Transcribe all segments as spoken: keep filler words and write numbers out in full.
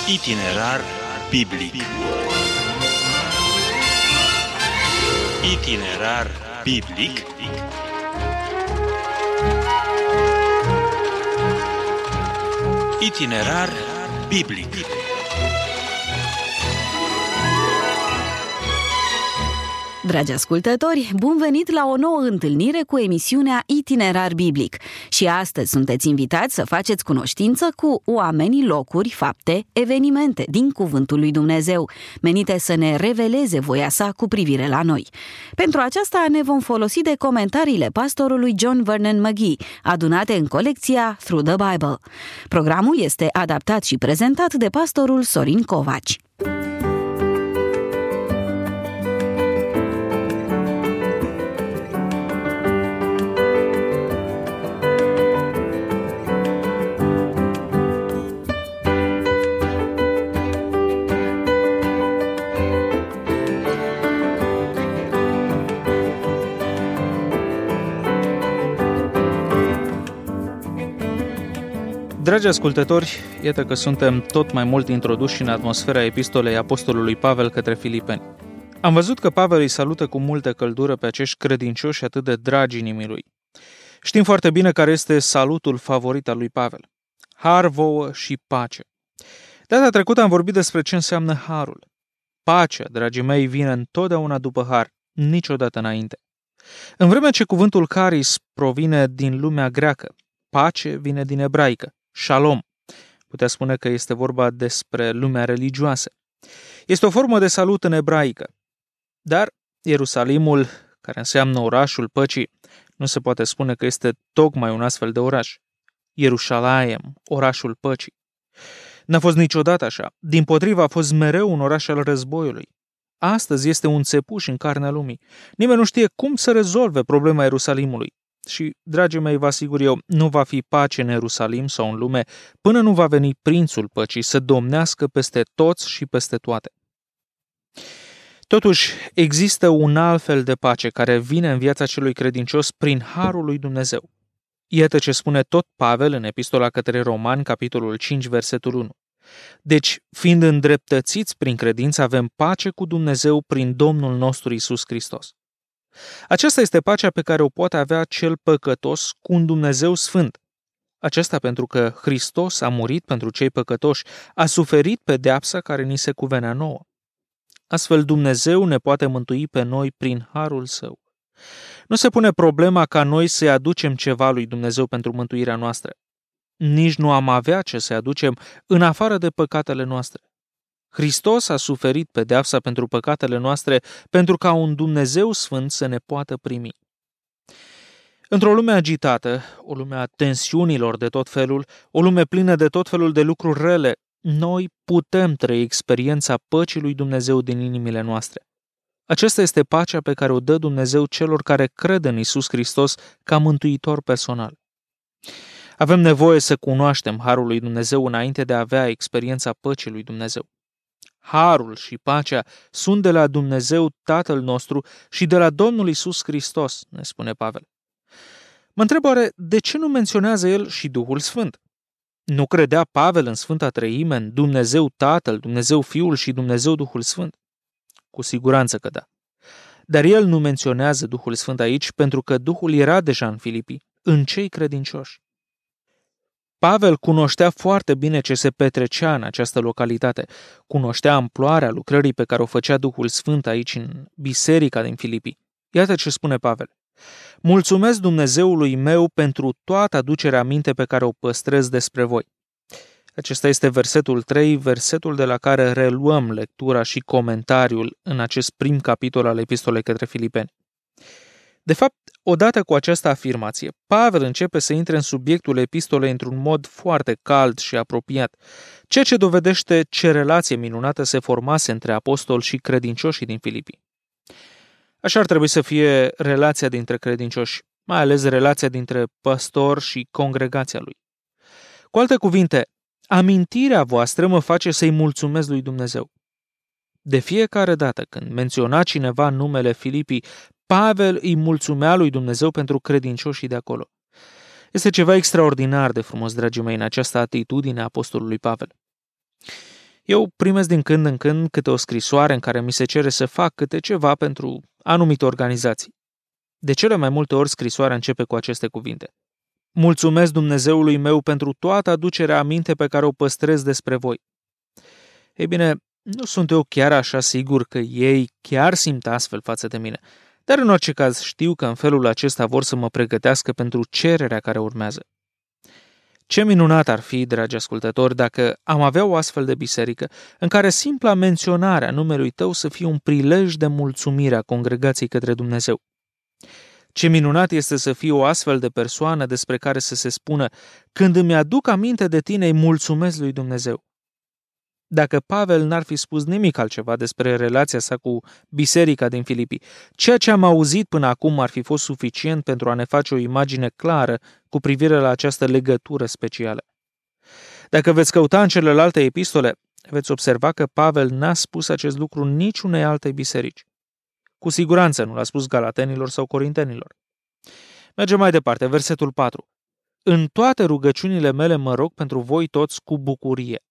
Itinerar biblic. Itinerar biblic. Itinerar biblic. Dragi ascultători, bun venit la o nouă întâlnire cu emisiunea Itinerar Biblic. Și astăzi sunteți invitați să faceți cunoștință cu oamenii, locuri, fapte, evenimente din Cuvântul lui Dumnezeu, menite să ne reveleze voia sa cu privire la noi. Pentru aceasta ne vom folosi de comentariile pastorului John Vernon McGee, adunate în colecția Through the Bible. Programul este adaptat și prezentat de pastorul Sorin Covaci. Dragi ascultători, iată că suntem tot mai mult introduși în atmosfera epistolei apostolului Pavel către Filipeni. Am văzut că Pavel îi salută cu multă căldură pe acești credincioși atât de dragi inimii lui. Știm foarte bine care este salutul favorit al lui Pavel. Har vouă și pace. Data trecută am vorbit despre ce înseamnă harul. Pacea, dragii mei, vine întotdeauna după har, niciodată înainte. În vreme ce cuvântul charis provine din lumea greacă, pace vine din ebraică. Shalom. Putea spune că este vorba despre lumea religioasă. Este o formă de salut în ebraică. Dar Ierusalimul, care înseamnă orașul păcii, nu se poate spune că este tocmai un astfel de oraș. Ierușalaim, orașul păcii. N-a fost niciodată așa. Dimpotrivă, a fost mereu un oraș al războiului. Astăzi este un țepuș în carnea lumii. Nimeni nu știe cum să rezolve problema Ierusalimului. Și, dragii mei, vă asigur eu, nu va fi pace în Ierusalim sau în lume până nu va veni prințul păcii să domnească peste toți și peste toate. Totuși, există un alt fel de pace care vine în viața celui credincios prin harul lui Dumnezeu. Iată ce spune tot Pavel în epistola către Romani, capitolul cinci, versetul unu. Deci, fiind îndreptățiți prin credință, avem pace cu Dumnezeu prin Domnul nostru Iisus Hristos. Aceasta este pacea pe care o poate avea cel păcătos cu un Dumnezeu sfânt. Aceasta pentru că Hristos a murit pentru cei păcătoși, a suferit pedeapsa care ni se cuvenea nouă. Astfel Dumnezeu ne poate mântui pe noi prin harul său. Nu se pune problema ca noi să-i aducem ceva lui Dumnezeu pentru mântuirea noastră. Nici nu am avea ce să aducem în afară de păcatele noastre. Hristos a suferit pedeapsa pentru păcatele noastre pentru ca un Dumnezeu sfânt să ne poată primi. Într-o lume agitată, o lume a tensiunilor de tot felul, o lume plină de tot felul de lucruri rele, noi putem trăi experiența păcii lui Dumnezeu din inimile noastre. Aceasta este pacea pe care o dă Dumnezeu celor care cred în Iisus Hristos ca mântuitor personal. Avem nevoie să cunoaștem harul lui Dumnezeu înainte de a avea experiența păcii lui Dumnezeu. Harul și pacea sunt de la Dumnezeu Tatăl nostru și de la Domnul Iisus Hristos, ne spune Pavel. Mă întreb oare de ce nu menționează el și Duhul Sfânt? Nu credea Pavel în Sfânta Treime, în Dumnezeu Tatăl, Dumnezeu Fiul și Dumnezeu Duhul Sfânt? Cu siguranță că da. Dar el nu menționează Duhul Sfânt aici pentru că Duhul era deja în Filipii, în cei credincioși. Pavel cunoștea foarte bine ce se petrecea în această localitate, cunoștea amploarea lucrării pe care o făcea Duhul Sfânt aici în biserica din Filipii. Iată ce spune Pavel. Mulțumesc Dumnezeului meu pentru toată aducerea aminte pe care o păstrez despre voi. Acesta este versetul trei, versetul de la care reluăm lectura și comentariul în acest prim capitol al epistolei către Filipeni. De fapt, odată cu această afirmație, Pavel începe să intre în subiectul epistolei într-un mod foarte cald și apropiat, ceea ce dovedește ce relație minunată se formase între apostol și credincioșii din Filipii. Așa ar trebui să fie relația dintre credincioși, mai ales relația dintre păstor și congregația lui. Cu alte cuvinte, amintirea voastră mă face să-i mulțumesc lui Dumnezeu. De fiecare dată când menționa cineva numele Filipii, Pavel îi mulțumea lui Dumnezeu pentru credincioșii de acolo. Este ceva extraordinar de frumos, dragii mei, în această atitudine a apostolului Pavel. Eu primesc din când în când câte o scrisoare în care mi se cere să fac câte ceva pentru anumite organizații. De cele mai multe ori scrisoarea începe cu aceste cuvinte: mulțumesc Dumnezeului meu pentru toată aducerea aminte pe care o păstrez despre voi. Ei bine, nu sunt eu chiar așa sigur că ei chiar simt astfel față de mine, dar în orice caz știu că în felul acesta vor să mă pregătească pentru cererea care urmează. Ce minunat ar fi, dragi ascultători, dacă am avea o astfel de biserică în care simpla menționare a numelui tău să fie un prilej de mulțumire a congregației către Dumnezeu. Ce minunat este să fie o astfel de persoană despre care să se spună: când îmi aduc aminte de tine, îi mulțumesc lui Dumnezeu. Dacă Pavel n-ar fi spus nimic altceva despre relația sa cu biserica din Filipi, ceea ce am auzit până acum ar fi fost suficient pentru a ne face o imagine clară cu privire la această legătură specială. Dacă veți căuta în celelalte epistole, veți observa că Pavel n-a spus acest lucru niciunei alte biserici. Cu siguranță nu l-a spus galatenilor sau corintenilor. Mergem mai departe, versetul patru. În toate rugăciunile mele mă rog pentru voi toți cu bucurie.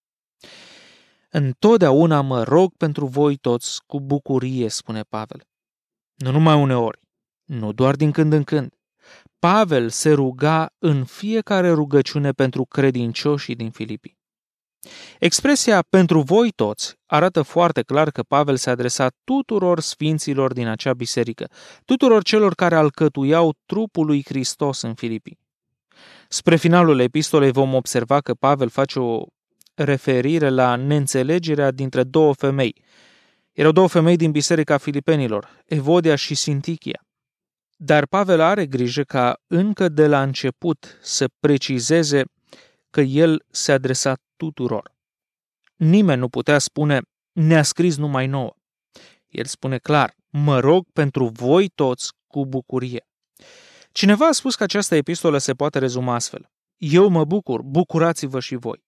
Întotdeauna mă rog pentru voi toți cu bucurie, spune Pavel. Nu numai uneori, nu doar din când în când. Pavel se ruga în fiecare rugăciune pentru credincioșii din Filipi. Expresia pentru voi toți arată foarte clar că Pavel se adresa tuturor sfinților din acea biserică, tuturor celor care alcătuiau trupul lui Hristos în Filipi. Spre finalul epistolei vom observa că Pavel face o referire la neînțelegerea dintre două femei. Erau două femei din biserica filipenilor, Evodia și Sintichia. Dar Pavel are grijă ca încă de la început să precizeze că el se adresa tuturor. Nimeni nu putea spune: ne-a scris numai nouă. El spune clar: mă rog pentru voi toți cu bucurie. Cineva a spus că această epistolă se poate rezuma astfel: eu mă bucur, bucurați-vă și voi.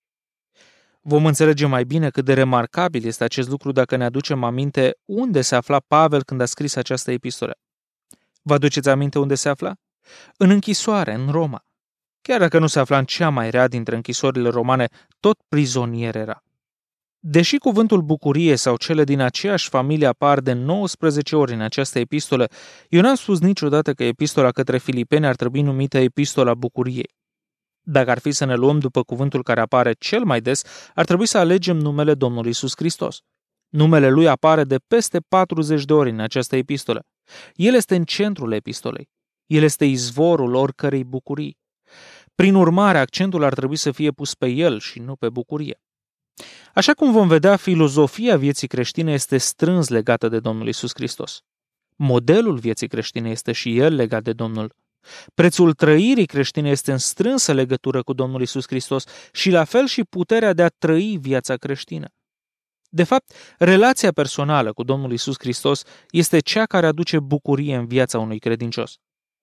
Vom înțelege mai bine cât de remarcabil este acest lucru dacă ne aducem aminte unde se afla Pavel când a scris această epistolă. Vă aduceți aminte unde se afla? În închisoare, în Roma. Chiar dacă nu se afla în cea mai rea dintre închisorile romane, tot prizonier era. Deși cuvântul bucurie sau cele din aceeași familie apar de nouăsprezece ori în această epistolă, eu n-am spus niciodată că epistola către Filipeni ar trebui numită epistola bucuriei. Dacă ar fi să ne luăm după cuvântul care apare cel mai des, ar trebui să alegem numele Domnului Iisus Hristos. Numele lui apare de peste patruzeci de ori în această epistolă. El este în centrul epistolei. El este izvorul oricărei bucurii. Prin urmare, accentul ar trebui să fie pus pe el și nu pe bucurie. Așa cum vom vedea, filozofia vieții creștine este strâns legată de Domnul Iisus Hristos. Modelul vieții creștine este și el legat de Domnul. Prețul trăirii creștine este în strânsă legătură cu Domnul Iisus Hristos și la fel și puterea de a trăi viața creștină. De fapt, relația personală cu Domnul Iisus Hristos este cea care aduce bucurie în viața unui credincios.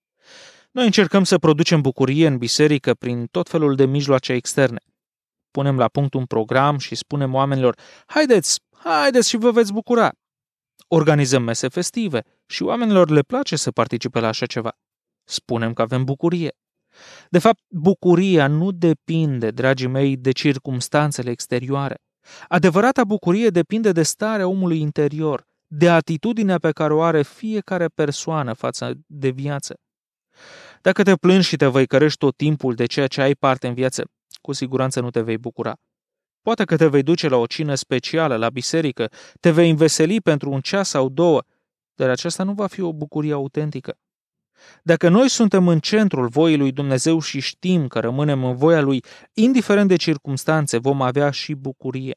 Noi încercăm să producem bucurie în biserică prin tot felul de mijloace externe. Punem la punct un program și spunem oamenilor: haideți, haideți și vă veți bucura. Organizăm mese festive și oamenilor le place să participe la așa ceva. Spunem că avem bucurie. De fapt, bucuria nu depinde, dragii mei, de circumstanțele exterioare. Adevărata bucurie depinde de starea omului interior, de atitudinea pe care o are fiecare persoană față de viață. Dacă te plângi și te văicărești tot timpul de ceea ce ai parte în viață, cu siguranță nu te vei bucura. Poate că te vei duce la o cină specială, la biserică, te vei înveseli pentru un ceas sau două, dar aceasta nu va fi o bucurie autentică. Dacă noi suntem în centrul voii lui Dumnezeu și știm că rămânem în voia lui, indiferent de circumstanțe, vom avea și bucurie.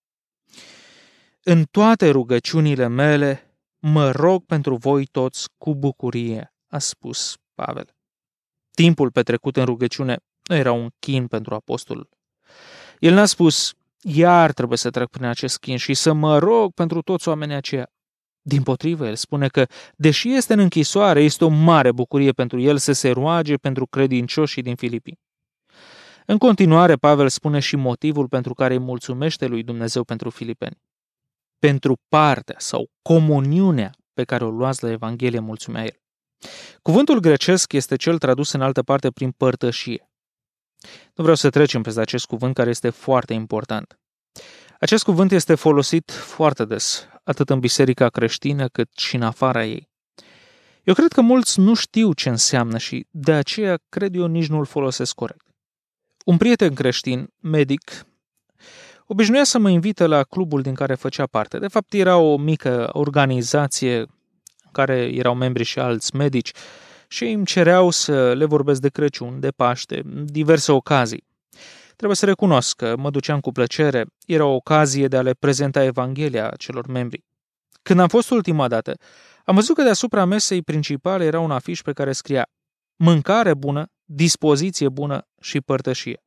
În toate rugăciunile mele, mă rog pentru voi toți cu bucurie, a spus Pavel. Timpul petrecut în rugăciune nu era un chin pentru apostolul. El n-a spus: iar trebuie să trec prin acest chin și să mă rog pentru toți oamenii aceia. Dimpotrivă, el spune că, deși este în închisoare, este o mare bucurie pentru el să se roage pentru credincioșii din Filipi. În continuare, Pavel spune și motivul pentru care îi mulțumește lui Dumnezeu pentru filipeni. Pentru partea sau comuniunea pe care o luați la Evanghelie, mulțumea el. Cuvântul grecesc este cel tradus în altă parte prin părtășie. Nu vreau să trecem peste acest cuvânt care este foarte important. Acest cuvânt este folosit foarte des, atât în biserica creștină cât și în afara ei. Eu cred că mulți nu știu ce înseamnă și de aceea cred eu nici nu îl folosesc corect. Un prieten creștin, medic, obișnuia să mă invite la clubul din care făcea parte. De fapt, era o mică organizație în care erau membri și alți medici și îmi cereau să le vorbesc de Crăciun, de Paște, diverse ocazii. Trebuie să recunosc că mă duceam cu plăcere, era o ocazie de a le prezenta Evanghelia celor membri. Când am fost ultima dată, am văzut că deasupra mesei principale era un afiș pe care scria mâncare bună, dispoziție bună și părtășie.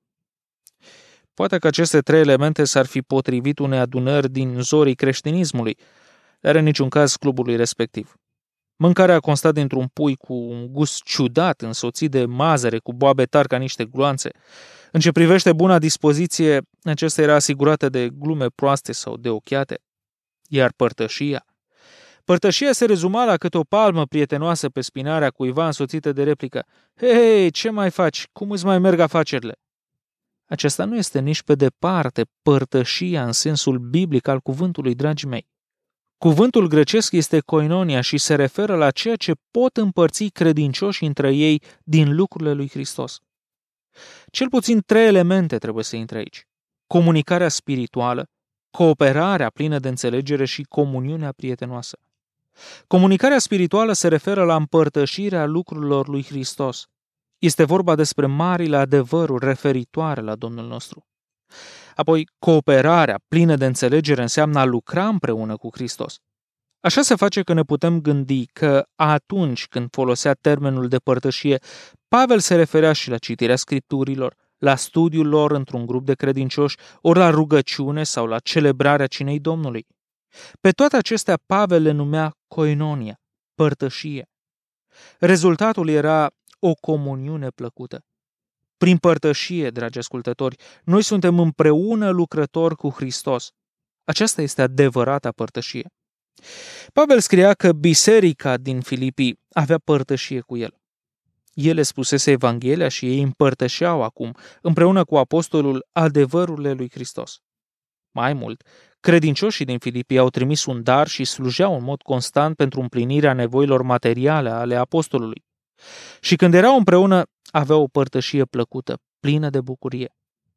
Poate că aceste trei elemente s-ar fi potrivit unei adunări din zorii creștinismului, dar în niciun caz clubului respectiv. Mâncarea consta dintr-un pui cu un gust ciudat, însoțit de mazăre cu boabe tari ca niște gloanțe. În ce privește buna dispoziție, acesta era asigurată de glume proaste sau de ochiate. Iar părtășia? Părtășia se rezuma la câte o palmă prietenoasă pe spinarea cuiva însoțită de replică: Hei, ce mai faci? Cum îți mai merg afacerile? Aceasta nu este nici pe departe părtășia în sensul biblic al cuvântului, dragii mei. Cuvântul grecesc este koinonia și se referă la ceea ce pot împărți credincioșii între ei din lucrurile lui Hristos. Cel puțin trei elemente trebuie să intre aici: comunicarea spirituală, cooperarea plină de înțelegere și comuniunea prietenoasă. Comunicarea spirituală se referă la împărtășirea lucrurilor lui Hristos. Este vorba despre marile adevăruri referitoare la Domnul nostru. Apoi, cooperarea plină de înțelegere înseamnă a lucra împreună cu Hristos. Așa se face că ne putem gândi că atunci când folosea termenul de părtășie, Pavel se referea și la citirea scripturilor, la studiul lor într-un grup de credincioși, ori la rugăciune sau la celebrarea cinei Domnului. Pe toate acestea, Pavel le numea koinonia, părtășie. Rezultatul era o comuniune plăcută. Prin părtășie, dragi ascultători, noi suntem împreună lucrători cu Hristos. Aceasta este adevărata părtășie. Pavel scria că biserica din Filipii avea părtășie cu el. El le spusese Evanghelia și ei împărtășeau acum, împreună cu apostolul, adevărurile lui Hristos. Mai mult, credincioșii din Filipii au trimis un dar și slujeau în mod constant pentru împlinirea nevoilor materiale ale apostolului. Și când erau împreună, aveau o părtășie plăcută, plină de bucurie.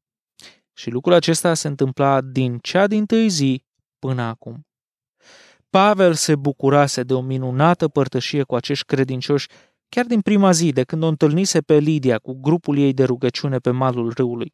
Și lucrul acesta se întâmpla din cea dintâi zi până acum. Pavel se bucurase de o minunată părtășie cu acești credincioși chiar din prima zi, de când o întâlnise pe Lidia cu grupul ei de rugăciune pe malul râului.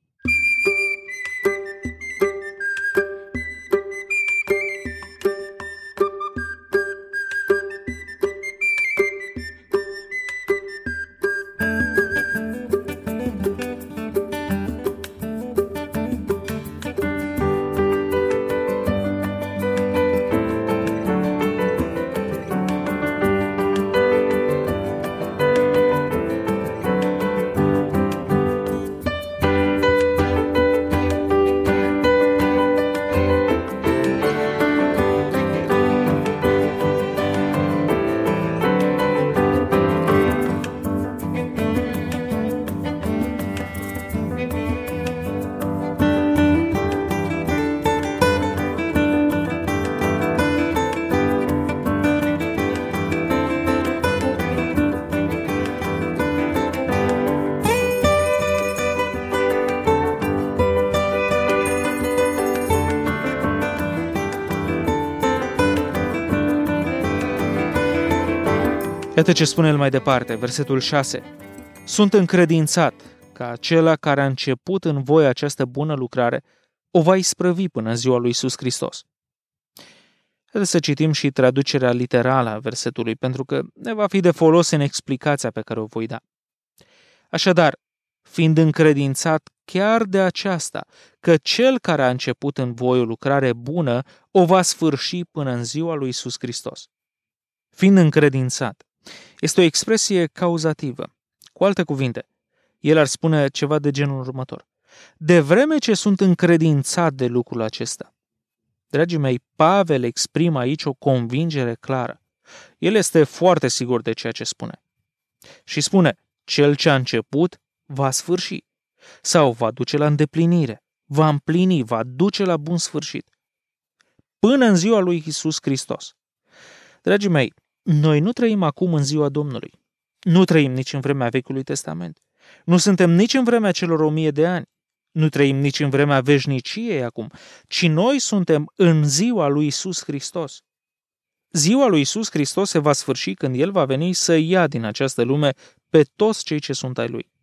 Iată ce spune el mai departe, versetul șase. Sunt încredințat că acela care a început în voi această bună lucrare o va isprăvi până în ziua lui Iisus Hristos. Haideți să citim și traducerea literală a versetului, pentru că ne va fi de folos în explicația pe care o voi da. Așadar, fiind încredințat chiar de aceasta, că cel care a început în voi o lucrare bună o va sfârși până în ziua lui Iisus Hristos. Fiind încredințat este o expresie cauzativă. Cu alte cuvinte, el ar spune ceva de genul următor: de vreme ce sunt încredințat de lucrul acesta. Dragii mei, Pavel exprimă aici o convingere clară. El este foarte sigur de ceea ce spune. Și spune, cel ce a început va sfârși sau va duce la îndeplinire, va împlini, va duce la bun sfârșit. Până în ziua lui Iisus Hristos. Dragii mei, noi nu trăim acum în ziua Domnului. Nu trăim nici în vremea Vechiului Testament. Nu suntem nici în vremea celor o mie de ani. Nu trăim nici în vremea veșniciei acum, ci noi suntem în ziua lui Iisus Hristos. Ziua lui Iisus Hristos se va sfârși când El va veni să ia din această lume pe toți cei ce sunt ai Lui.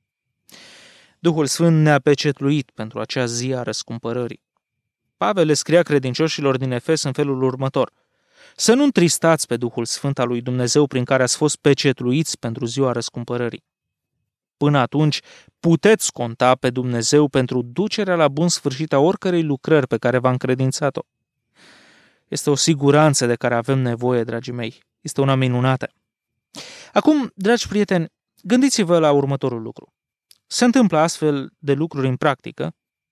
Duhul Sfânt ne-a pecetluit pentru acea zi a răscumpărării. Pavel le scria credincioșilor din Efes în felul următor: să nu întristați pe Duhul Sfânt al lui Dumnezeu prin care ați fost pecetluiți pentru ziua răscumpărării. Până atunci puteți conta pe Dumnezeu pentru ducerea la bun sfârșit a oricărei lucrări pe care v-a încredințat-o. Este o siguranță de care avem nevoie, dragii mei. Este una minunată. Acum, dragi prieteni, gândiți-vă la următorul lucru. Se întâmplă astfel de lucruri în practică?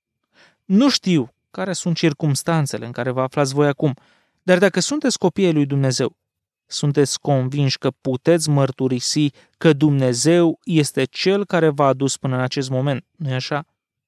Nu știu care sunt circumstanțele în care vă aflați voi acum, dar dacă sunteți copiii lui Dumnezeu, sunteți convinși că puteți mărturisi că Dumnezeu este Cel care v-a adus până în acest moment, nu-i așa?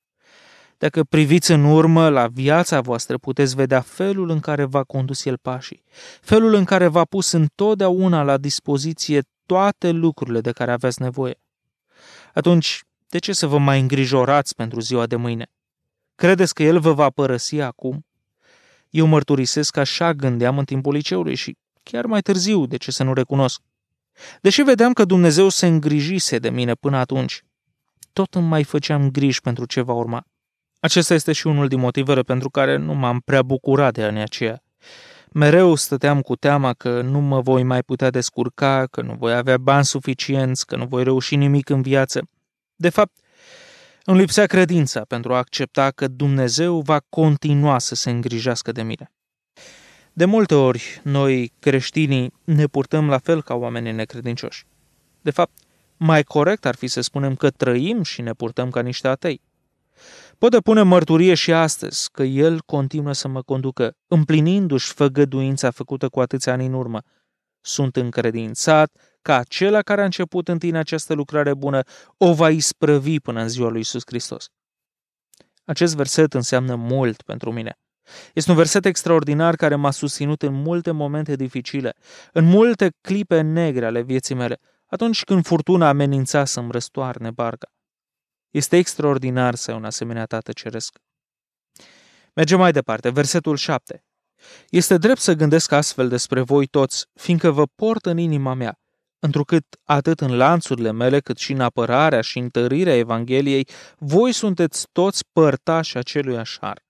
Dacă priviți în urmă la viața voastră, puteți vedea felul în care v-a condus El pașii, felul în care v-a pus întotdeauna la dispoziție toate lucrurile de care aveți nevoie. Atunci, de ce să vă mai îngrijorați pentru ziua de mâine? Credeți că El vă va părăsi acum? Eu mărturisesc că așa gândeam în timpul liceului și chiar mai târziu, de ce să nu recunosc. Deși vedeam că Dumnezeu se îngrijise de mine până atunci, tot îmi mai făceam griji pentru ce va urma. Acesta este și unul din motivele pentru care nu m-am prea bucurat de anii aceia. Mereu stăteam cu teama că nu mă voi mai putea descurca, că nu voi avea bani suficienți, că nu voi reuși nimic în viață. De fapt, îmi lipsea credința pentru a accepta că Dumnezeu va continua să se îngrijească de mine. De multe ori, noi, creștinii, ne purtăm la fel ca oamenii necredincioși. De fapt, mai corect ar fi să spunem că trăim și ne purtăm ca niște atei. Pot depune mărturie și astăzi că El continuă să mă conducă, împlinindu-și făgăduința făcută cu atâția ani în urmă. Sunt încredințat că acela care a început în tine această lucrare bună o va isprăvi până în ziua lui Iisus Hristos. Acest verset înseamnă mult pentru mine. Este un verset extraordinar care m-a susținut în multe momente dificile, în multe clipe negre ale vieții mele, atunci când furtuna amenința să-mi răstoarne barca. Este extraordinar să ai un asemenea Tată Ceresc. Mergem mai departe, versetul șapte. Este drept să gândesc astfel despre voi toți, fiindcă vă port în inima mea, întrucât atât în lanțurile mele, cât și în apărarea și întărirea Evangheliei, voi sunteți toți părtași aceluiași har.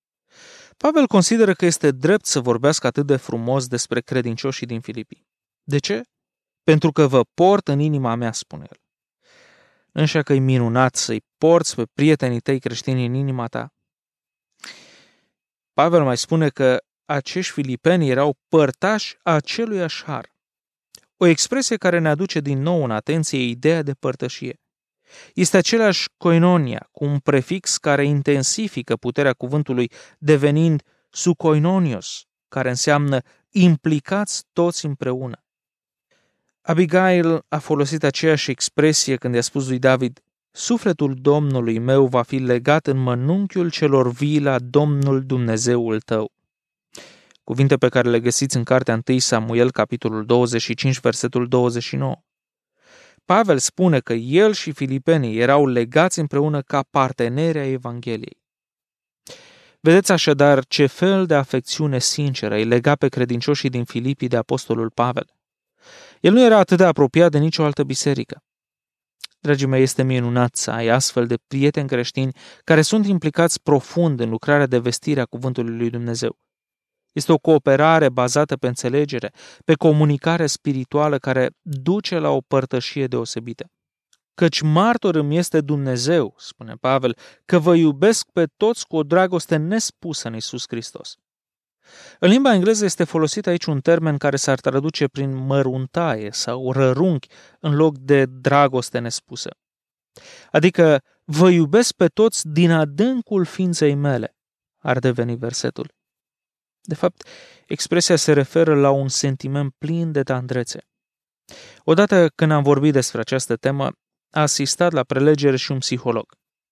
Pavel consideră că este drept să vorbească atât de frumos despre credincioșii din Filipii. De ce? Pentru că vă port în inima mea, spune el. Nu așa că e minunat să-i porți pe prietenii tăi creștini în inima ta? Pavel mai spune că acești filipeni erau părtași aceluiași har. O expresie care ne aduce din nou în atenție ideea de părtășie. Este același koinonia, cu un prefix care intensifică puterea cuvântului, devenind sukoinonios, care înseamnă implicați toți împreună. Abigail a folosit aceeași expresie când i-a spus lui David: sufletul Domnului meu va fi legat în mănunchiul celor vii la Domnul Dumnezeul tău. Cuvinte pe care le găsiți în cartea întâi Samuel, capitolul douăzeci și cinci, versetul douăzeci și nouă. Pavel spune că el și filipenii erau legați împreună ca parteneri ai Evangheliei. Vedeți așadar ce fel de afecțiune sinceră îi lega pe credincioșii din Filipii de apostolul Pavel. El nu era atât de apropiat de nicio altă biserică. Dragii mei, este minunat să ai astfel de prieteni creștini care sunt implicați profund în lucrarea de vestire a cuvântului lui Dumnezeu. Este o cooperare bazată pe înțelegere, pe comunicare spirituală care duce la o părtășie deosebită. Căci martor îmi este Dumnezeu, spune Pavel, că vă iubesc pe toți cu o dragoste nespusă în Iisus Hristos. În limba engleză este folosit aici un termen care s-ar traduce prin măruntaie sau rărunchi în loc de dragoste nespusă. Adică vă iubesc pe toți din adâncul ființei mele, ar deveni versetul. De fapt, expresia se referă la un sentiment plin de tandrețe. Odată când am vorbit despre această temă, a asistat la prelegere și un psiholog.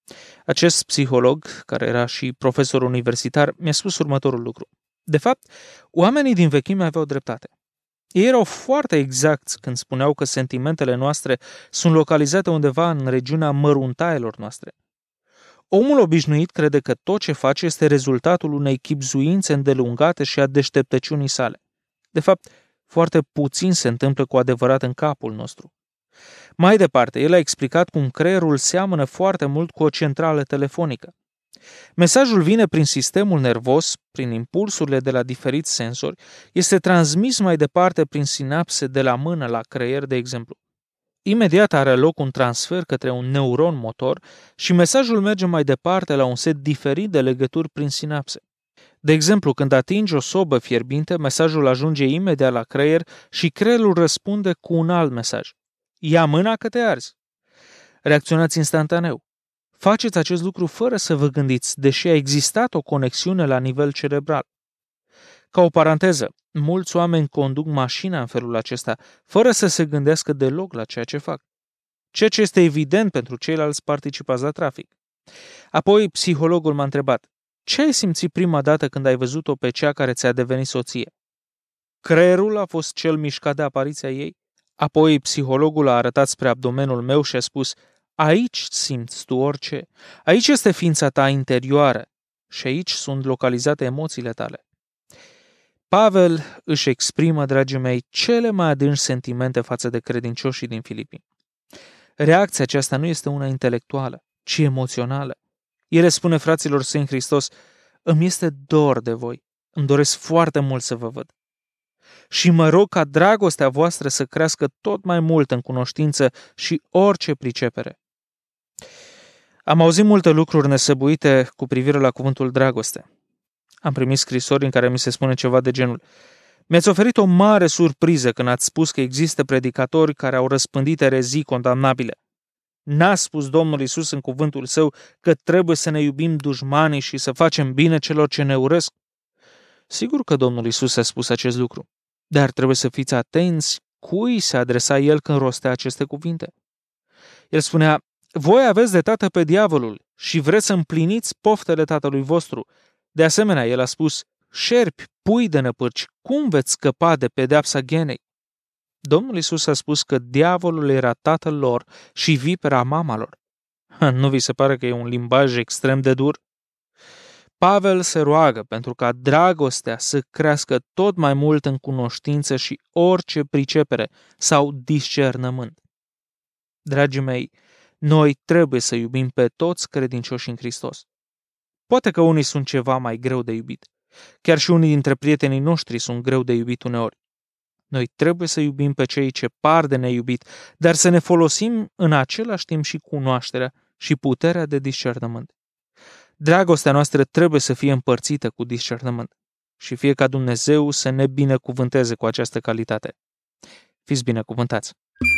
Acest psiholog, care era și profesor universitar, mi-a spus următorul lucru. De fapt, oamenii din vechime aveau dreptate. Ei erau foarte exacti când spuneau că sentimentele noastre sunt localizate undeva în regiunea măruntaielor noastre. Omul obișnuit crede că tot ce face este rezultatul unei chibzuințe îndelungate și a deșteptăciunii sale. De fapt, foarte puțin se întâmplă cu adevărat în capul nostru. Mai departe, el a explicat cum creierul seamănă foarte mult cu o centrală telefonică. Mesajul vine prin sistemul nervos, prin impulsurile de la diferiți sensori, este transmis mai departe prin sinapse de la mână la creier, de exemplu. Imediat are loc un transfer către un neuron motor și mesajul merge mai departe la un set diferit de legături prin sinapse. De exemplu, când atingi o sobă fierbinte, mesajul ajunge imediat la creier și creierul răspunde cu un alt mesaj. Ia mâna că te arzi. Reacționați instantaneu. Faceți acest lucru fără să vă gândiți, deși a existat o conexiune la nivel cerebral. Ca o paranteză, mulți oameni conduc mașina în felul acesta, fără să se gândească deloc la ceea ce fac. Ceea ce este evident pentru ceilalți participați la trafic. Apoi, psihologul m-a întrebat, ce ai simțit prima dată când ai văzut-o pe cea care ți-a devenit soție? Creierul a fost cel mișcat de apariția ei? Apoi, psihologul a arătat spre abdomenul meu și a spus, aici simți tu orice, aici este ființa ta interioară și aici sunt localizate emoțiile tale. Pavel își exprimă, dragii mei, cele mai adânci sentimente față de credincioșii din Filipini. Reacția aceasta nu este una intelectuală, ci emoțională. El spune fraților săi în Hristos, îmi este dor de voi, îmi doresc foarte mult să vă văd. Și mă rog ca dragostea voastră să crească tot mai mult în cunoștință și orice pricepere. Am auzit multe lucruri nesăbuite cu privire la cuvântul dragoste. Am primit scrisori în care mi se spune ceva de genul, mi-ați oferit o mare surpriză când ați spus că există predicatori care au răspândit erezii condamnabile. N-a spus Domnul Iisus în cuvântul său că trebuie să ne iubim dușmanii și să facem bine celor ce ne urăsc? Sigur că Domnul Iisus a spus acest lucru, dar trebuie să fiți atenți cui se adresa El când rostea aceste cuvinte. El spunea, voi aveți de tată pe diavolul și vreți să împliniți poftele tatălui vostru. De asemenea, El a spus, șerpi, pui de năpârci, cum veți scăpa de pedeapsa ghenei? Domnul Iisus a spus că diavolul era tatăl lor și vipera mama lor. Nu vi se pare că e un limbaj extrem de dur? Pavel se roagă pentru ca dragostea să crească tot mai mult în cunoștință și orice pricepere sau discernământ. Dragii mei, noi trebuie să iubim pe toți credincioși în Hristos. Poate că unii sunt ceva mai greu de iubit. Chiar și unii dintre prietenii noștri sunt greu de iubit uneori. Noi trebuie să iubim pe cei ce par de neiubit, dar să ne folosim în același timp și cunoașterea și puterea de discernământ. Dragostea noastră trebuie să fie împărțită cu discernământ și fie ca Dumnezeu să ne binecuvânteze cu această calitate. Fiți binecuvântați!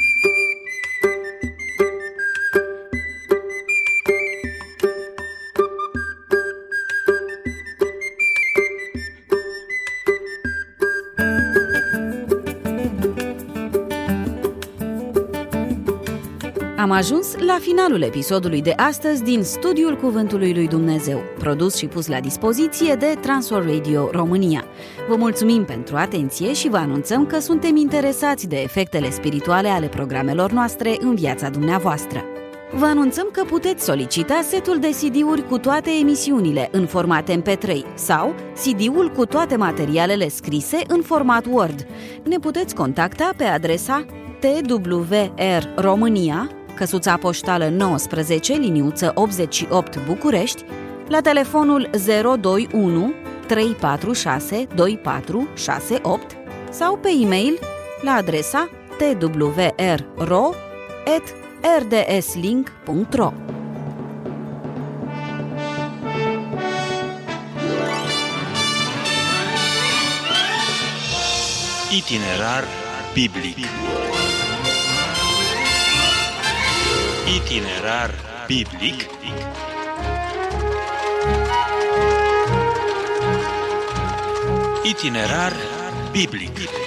Am ajuns la finalul episodului de astăzi din Studiul Cuvântului lui Dumnezeu, produs și pus la dispoziție de Transworld Radio România. Vă mulțumim pentru atenție și vă anunțăm că suntem interesați de efectele spirituale ale programelor noastre în viața dumneavoastră. Vă anunțăm că puteți solicita setul de C D-uri cu toate emisiunile în format M P trei sau C D-ul cu toate materialele scrise în format Word. Ne puteți contacta pe adresa T W R România, căsuța poștală nouăsprezece, liniuță optzeci și opt București, la telefonul zero doi unu trei patru șase doi patru șase opt sau pe e-mail la adresa t w r ro at r d s link punct r o. Itinerar biblic. Itinerar biblic. Itinerar biblic.